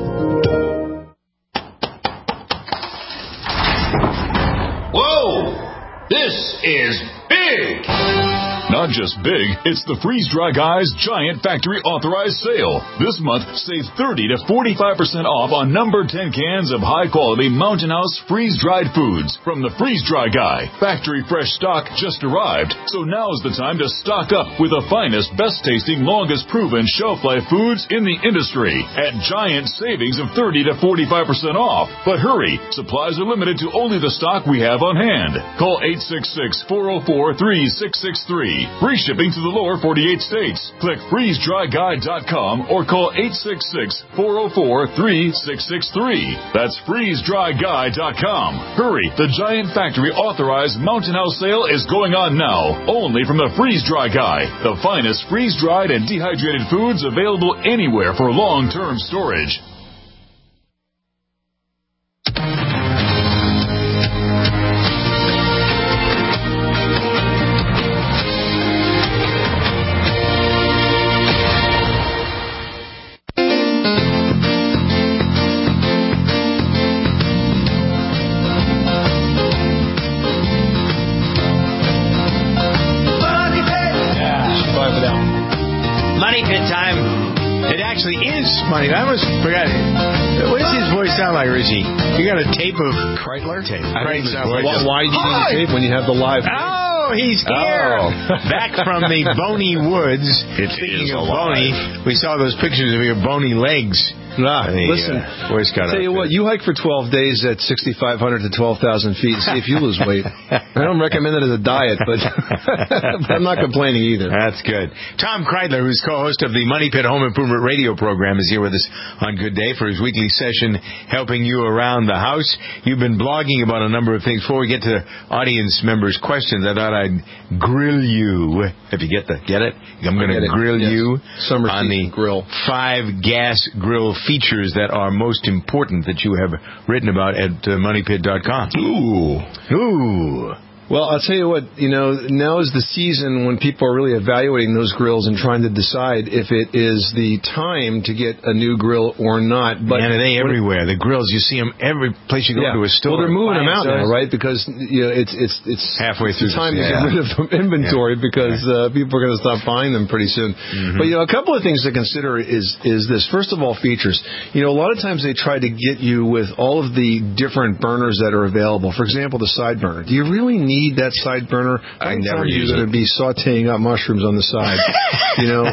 Whoa! This is big! Not just big, it's the Freeze Dry Guy's Giant Factory Authorized Sale. This month, save thirty to forty-five percent off on number ten cans of high-quality Mountain House freeze-dried foods from the Freeze Dry Guy. Factory fresh stock just arrived, so now's the time to stock up with the finest, best-tasting, longest-proven shelf-life foods in the industry at giant savings of thirty to forty-five percent off. But hurry, supplies are limited to only the stock we have on hand. Call eight six six, four oh four, three six six three. Free shipping to the lower forty-eight states. Click freeze dry guy dot com or call eight six six, four oh four, three six six three. That's freeze dry guy dot com. Hurry, the Giant Factory Authorized Mountain House sale is going on now, only from the Freeze Dry Guy, the finest freeze-dried and dehydrated foods available anywhere for long-term storage. Money. I almost forgot it. What does his voice sound like, Richie? You got a tape of Kreitler? Tape. Right. Like well, why do you need a tape when you have the live? Oh, he's here. Oh. Back from the Boney Woods. It Speaking is of alive. Boney, we saw those pictures of your bony legs. Nah, the, listen, uh, voice got tell you what, you hike for twelve days at sixty-five hundred to twelve thousand feet and see if you lose weight. I don't recommend it as a diet, but, but I'm not complaining either. That's good. Tom Kreitler, who's co-host of the Money Pit Home Improvement Radio program, is here with us on Good Day for his weekly session helping you around the house. You've been blogging about a number of things. Before we get to audience members' questions, I thought I'd grill you. If you get the get it? I'm going to grill yes. you Summer on the grill. five gas grill features that are most important that you have written about at uh, money pit dot com. Ooh. Ooh. Well, I'll tell you what, you know, now is the season when people are really evaluating those grills and trying to decide if it is the time to get a new grill or not. But Man, are they everywhere? The grills, you see them every place you go yeah. to a store. Well, they're moving them out now, right? Because you know, it's it's it's halfway it's through the time the, to yeah. get rid of the inventory yeah. because uh, people are going to stop buying them pretty soon. Mm-hmm. But you know, a couple of things to consider is is this. First of all, features. You know, a lot of times they try to get you with all of the different burners that are available. For example, the side burner. Do you really need that side burner? I never use You're going to be sautéing up mushrooms on the side. You know,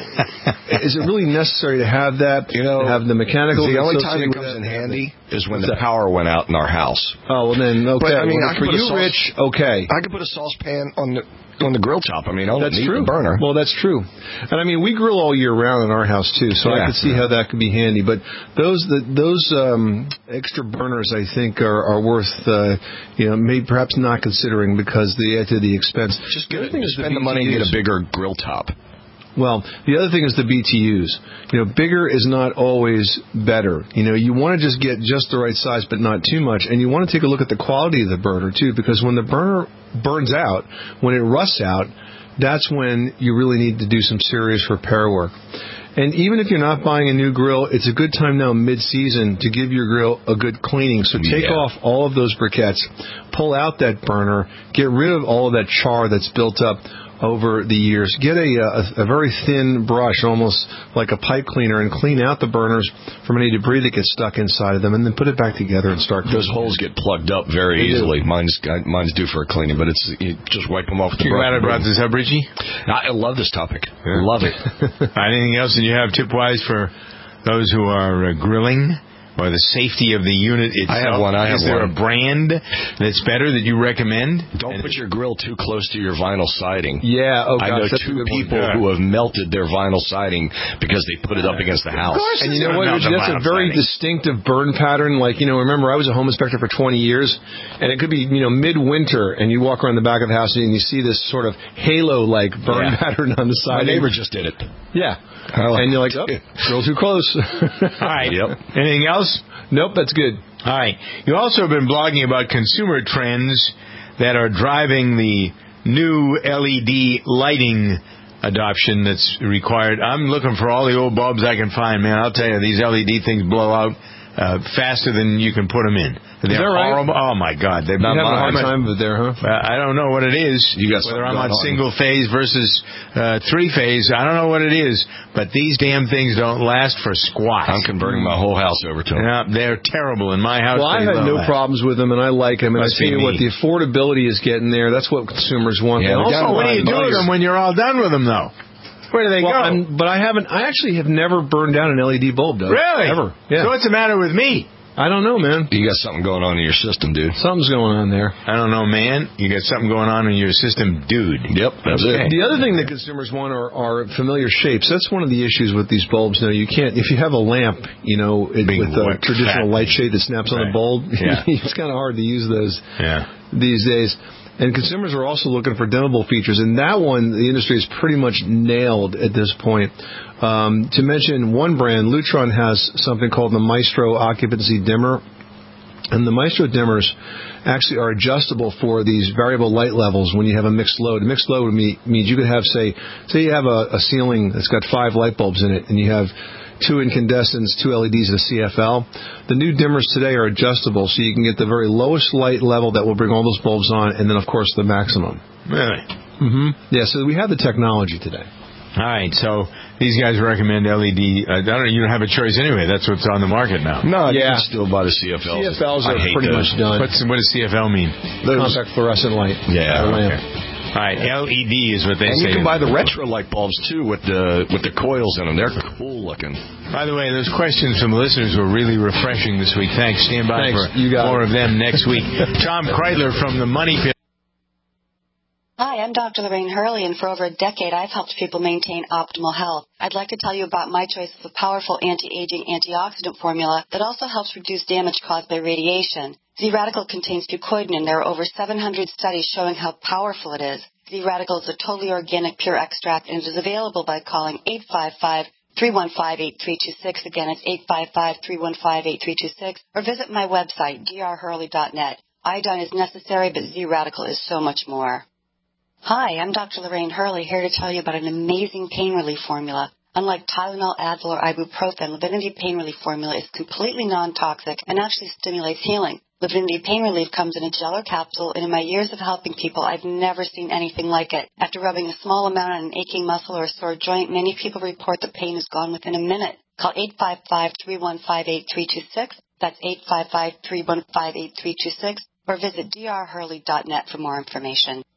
is it really necessary to have that? You know, to have the mechanical. The only time it comes in handy is when the power went out in our house. Oh, well then, okay. But, I mean, well, I for could put you, a sauce, Rich, okay. I could put a saucepan on the on the grill top. I mean, I don't that's need true. the burner. Well, that's true. And I mean, we grill all year round in our house too, so yeah. I could see how that could be handy. But those the, those um, extra burners, I think, are, are worth uh, you know maybe perhaps not considering because they add to the expense. Just good. Just spend the money and get a bigger grill top. Well, the other thing is the B T Us. You know, bigger is not always better. You know, you want to just get just the right size, but not too much. And you want to take a look at the quality of the burner, too, because when the burner burns out, when it rusts out, that's when you really need to do some serious repair work. And even if you're not buying a new grill, it's a good time now mid-season to give your grill a good cleaning. So take Yeah. off all of those briquettes, pull out that burner, get rid of all of that char that's built up over the years. Get a, a, a very thin brush, almost like a pipe cleaner, and clean out the burners from any debris that gets stuck inside of them, and then put it back together and start. Those holes get plugged up very They easily. do. Mine's mine's due for a cleaning, but it's you just wipe them off with the You glad I broom. brought this up, Richie? I love this topic. Love it. Anything else that you have tip-wise for those who are uh, grilling? Or the safety of the unit itself? I have one. I have Is there one. a brand that's better that you recommend? Don't put your grill too close to your vinyl siding. Yeah, oh I know gosh, that's a two good one. people Yeah. who have melted their vinyl siding because they put it up against the house. And you know what, Richie, that's a very distinctive burn pattern. Like, you know, remember, I was a home inspector for twenty years, and it could be, you know, midwinter, and you walk around the back of the house and you see this sort of halo-like burn Yeah. pattern on the My side. neighbor just did it. Yeah. like And you're like, oh, drill too close. All right. Yep. Anything else? Nope, that's good. All right. You also have been blogging about consumer trends that are driving the new L E D lighting adoption that's required. I'm looking for all the old bulbs I can find, man. I'll tell you, these L E D things blow out uh, faster than you can put them in. They're that right? horrible. Oh, my God. They're You're having a hard mine. time with there, huh? Uh, I don't know what it is. You got whether something I'm on going on. single phase versus uh, three phase. I don't know what it is, but these damn things don't last for squat. I'm converting my whole house over to them. Yeah, they're terrible in my house. Well, I've they had will no last. problems with them, and I like them. And Must I tell be you what, me. the affordability is getting there. That's what consumers want. Yeah, And they're also, down Oh, what do you do with them when you're all done with them, though? Where do they well, go? I'm, but I haven't. I actually have never burned down an L E D bulb, though. Really? Ever? Yeah. So what's the matter with me? I don't know, man. You got something going on in your system, dude. Something's going on there. I don't know, man. You got something going on in your system, dude. Yep, that's Okay. it. The other thing that consumers want are, are familiar shapes. That's one of the issues with these bulbs. Now, you can't, if you have a lamp, you know, it, Big with a white traditional fat light shade that snaps on Right. the bulb, Yeah. it's kind of hard to use those Yeah. these days. And consumers are also looking for dimmable features. And that one, the industry is pretty much nailed at this point. Um, to mention one brand, Lutron has something called the Maestro Occupancy Dimmer. And the Maestro dimmers actually are adjustable for these variable light levels when you have a mixed load. A mixed load would mean, means you could have, say, say you have a, a ceiling that's got five light bulbs in it, and you have two incandescents, two L E Ds, and a C F L. The new dimmers today are adjustable, so you can get the very lowest light level that will bring all those bulbs on, and then, of course, the maximum. Really? Mm-hmm. Yeah, so we have the technology today. All right, so these guys recommend L E D. Uh, I don't, you don't have a choice anyway. That's what's on the market now. No, you Yeah. can still buy the C F Ls. C F Ls I are hate pretty those. much done. What's, what does C F L mean? Compact fluorescent light. Yeah, Or lamp. okay. All right, L E D is what they And say. you can buy the retro light bulbs too with the with the coils in them. They're cool looking. By the way, those questions from listeners were really refreshing this week. Thanks. Stand by Thanks. for You got more it. of them next week. Tom Kreidler from the Money Pit. Hi, I'm Doctor Lorraine Hurley, and for over a decade I've helped people maintain optimal health. I'd like to tell you about my choice of a powerful anti-aging antioxidant formula that also helps reduce damage caused by radiation. Z-Radical contains fucoidan, and there are over seven hundred studies showing how powerful it is. Z-Radical is a totally organic, pure extract, and it is available by calling eight five five, three one five, eight three two six. Again, it's eight five five, three one five, eight three two six, or visit my website, d r hurley dot net. Iodine is necessary, but Z-Radical is so much more. Hi, I'm Doctor Lorraine Hurley, here to tell you about an amazing pain relief formula. Unlike Tylenol, Advil, or ibuprofen, Livinity Pain Relief Formula is completely non-toxic and actually stimulates healing. Livinity Pain Relief comes in a gel or capsule, and in my years of helping people, I've never seen anything like it. After rubbing a small amount on an aching muscle or a sore joint, many people report the pain is gone within a minute. Call eight five five, three one five, eight three two six. That's eight five five, three one five, eight three two six. Or visit d r hurley dot net for more information.